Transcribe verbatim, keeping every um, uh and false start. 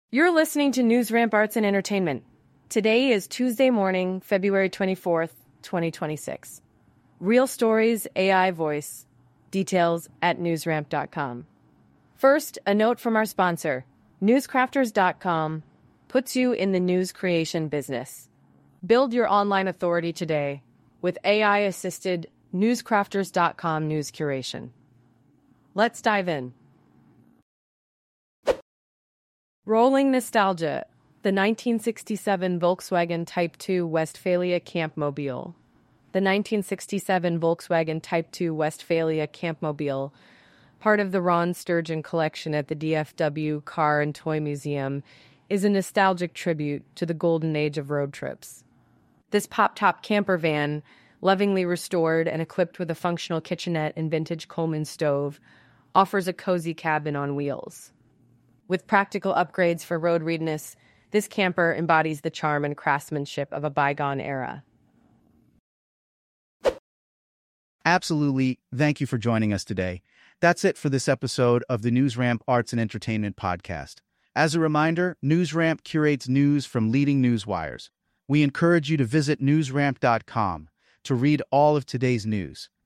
You're listening to News Ramp Arts and Entertainment. Today is Tuesday morning, February twenty-fourth, twenty twenty-six. Real stories, A I voice. Details at newsramp dot com. First, a note from our sponsor. newscrafters dot com puts you in the news creation business. Build your online authority today with A I-assisted newscrafters dot com news curation. Let's dive in. Rolling nostalgia, the nineteen sixty-seven Volkswagen Type two Westphalia Campmobile. The nineteen sixty-seven Volkswagen Type two Westphalia Campmobile, part of the Ron Sturgeon collection at the D F W Car and Toy Museum, is a nostalgic tribute to the golden age of road trips. This pop-top camper van, lovingly restored and equipped with a functional kitchenette and vintage Coleman stove, offers a cozy cabin on wheels. With practical upgrades for road readiness, this camper embodies the charm and craftsmanship of a bygone era. Absolutely. Thank you for joining us today. That's it for this episode of the NewsRamp Arts and Entertainment Podcast. As a reminder, NewsRamp curates news from leading news wires. We encourage you to visit newsramp dot com to read all of today's news.